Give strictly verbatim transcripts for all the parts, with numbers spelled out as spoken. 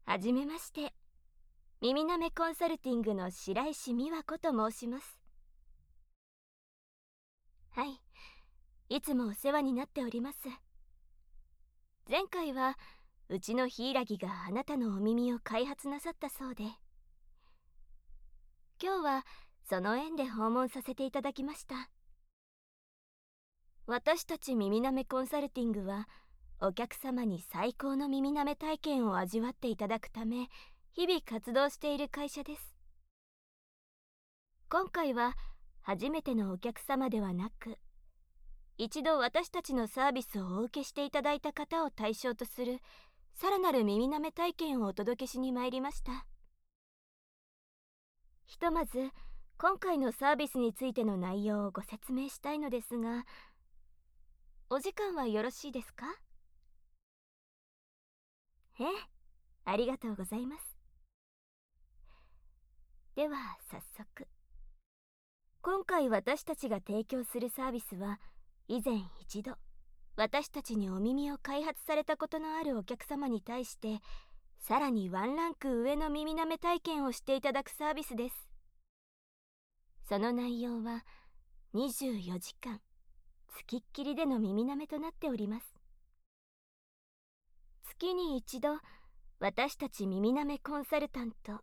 はじめまして。耳なめコンサルティングの白石美和子と申します。はい、いつもお世話になっております。前回はうちの柊があなたのお耳を開発なさったそうで、今日はその縁で訪問させていただきました。私たち耳なめコンサルティングはお客様に最高の耳なめ体験を味わっていただくため日々活動している会社です。今回は初めてのお客様ではなく、一度私たちのサービスをお受けしていただいた方を対象とするさらなる耳なめ体験をお届けしに参りました。ひとまず今回のサービスについての内容をご説明したいのですが、お時間はよろしいですか？ええ、ありがとうございます。では早速、今回私たちが提供するサービスは、以前一度私たちにお耳を開発されたことのあるお客様に対してさらにワンランク上の耳なめ体験をしていただくサービスです。その内容はにじゅうよじかんつきっきりでの耳なめとなっております。月に一度、私たち耳なめコンサルタント、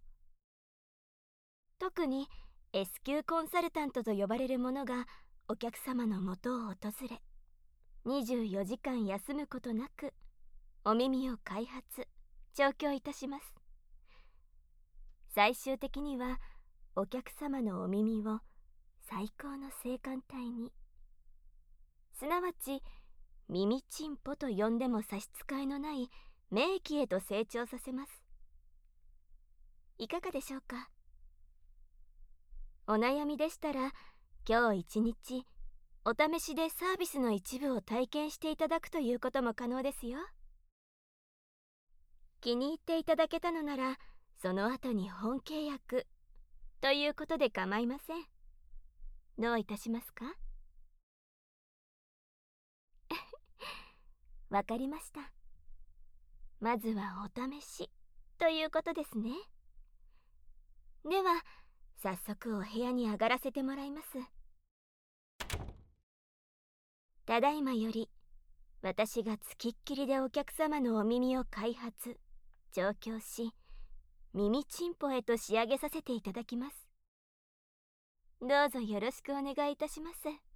特に エス 級コンサルタントと呼ばれる者がお客様のもとを訪れ、にじゅうよじかん休むことなくお耳を開発調教いたします。最終的にはお客様のお耳を最高の性感帯に、すなわち耳チンポと呼んでも差し支えのない名器へと成長させます。いかがでしょうか？お悩みでしたら今日一日お試しでサービスの一部を体験していただくということも可能ですよ。気に入っていただけたのならその後に本契約ということで構いません。どういたしますか？わかりました。まずはお試しということですね。では早速お部屋に上がらせてもらいます。ただいまより私がつきっきりでお客様のお耳を開発調教し、耳チンポへと仕上げさせていただきます。どうぞよろしくお願いいたします。